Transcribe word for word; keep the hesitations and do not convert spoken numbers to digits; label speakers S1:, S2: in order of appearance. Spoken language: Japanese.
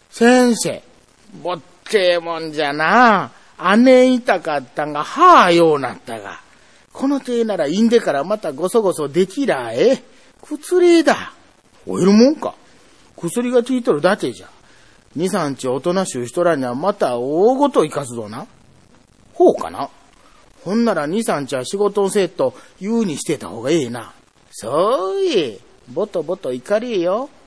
S1: 先生、ぼってえもんじゃな。姉いたかったんが、はあようなったが。この手ならいんでからまたごそごそできらえ。薬だ。おえるもんか。薬が効いとるだけじゃ。二三日おとなしゅうしとらにはまた大ごといかすぞな。ほうかな。ほんなら二三日は仕事をせえと言うにしてた方がええな。そういえ、ぼとぼといかれえよ。